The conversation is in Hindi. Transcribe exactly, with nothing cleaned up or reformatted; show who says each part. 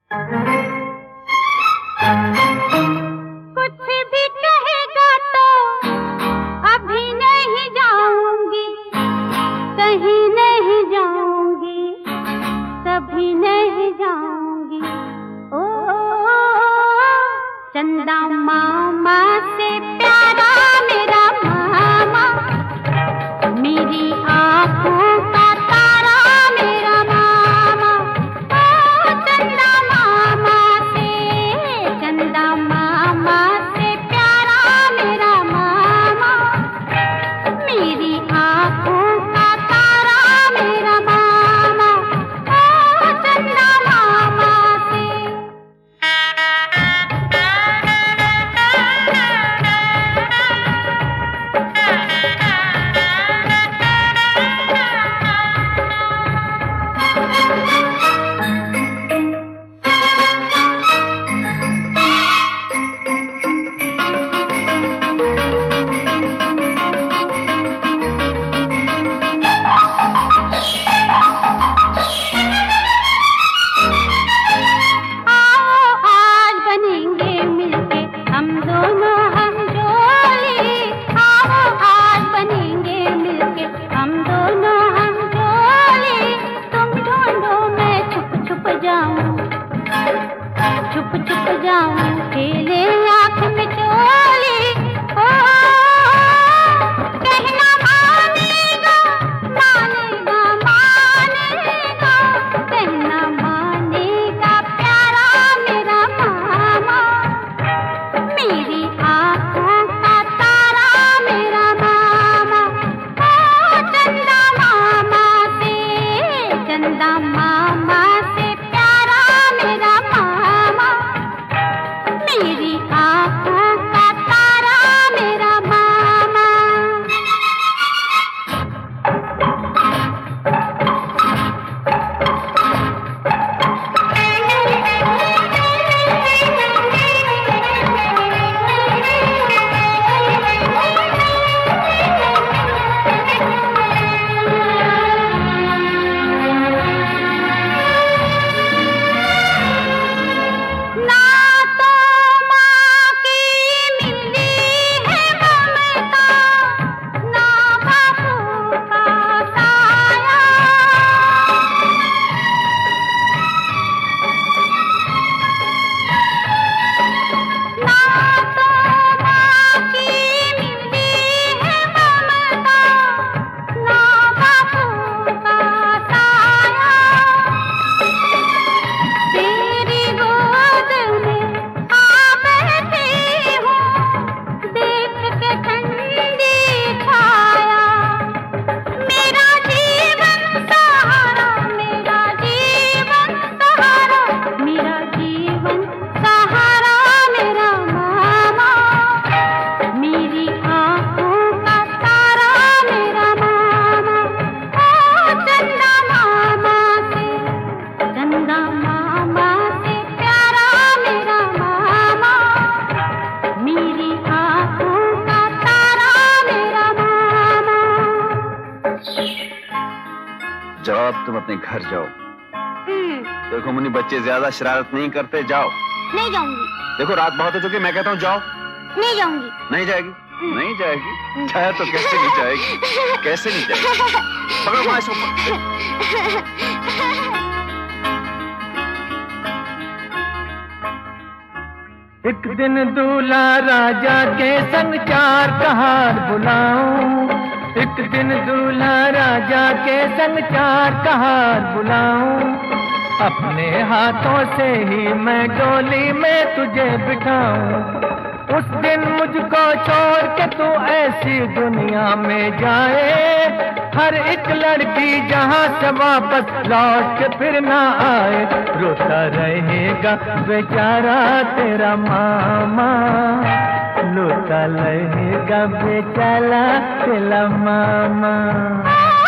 Speaker 1: कुछ भी कहेगा तो अभी नहीं जाऊंगी, कहीं नहीं जाऊंगी, कभी नहीं जाऊंगी। ओ चंदा मामा से प्यारा मेरा मामा, मेरी आंखों का तारा मेरा मामा। ओ चंदा मामा से, चंदा मामा से प्यारा मेरा मामा, मेरी आंखों का तारा मेरा मामा। ओ चंदा मामा से। छुप छुप जाऊं खेले आँख में चोली। ओ कहना मानेगा मानेगा मानेगा, कहना मानेगा प्यारा मेरा मामा, मेरी आँखों का तारा मेरा मामा। ओ चंदा मामा से, चंदा मामा से प्यारा मेरा मामा, मेरी आँखों का तारा मेरा मामा।
Speaker 2: जाओ अब तुम अपने घर जाओ। देखो मुन्नी बच्चे ज्यादा शरारत नहीं करते, जाओ।
Speaker 1: नहीं जाऊंगी।
Speaker 2: देखो रात बहुत हो चुकी, मैं कहता हूँ जाओ।
Speaker 1: नहीं जाऊंगी।
Speaker 2: नहीं जाएगी? नहीं जाएगी? चाहे तो कैसे नहीं जाएगी? कैसे नहीं जाएगी? पकड़ो वहां से ऊपर।
Speaker 3: एक दिन दूल्हा राजा के संग चार कहार बुलाऊं, एक दिन दूल्हा राजा के संग चार कहार बुलाऊं, अपने हाथों से ही मैं डोली में तुझे बिठाऊं। उस दिन मुझको छोड़ के तू ऐसी दुनिया में जाए, हर एक लड़की जहां से वापस लौट के फिर ना आए, रोता रहेगा बेचारा तेरा मामा, रोता रहेगा बेचारा तेरा मामा।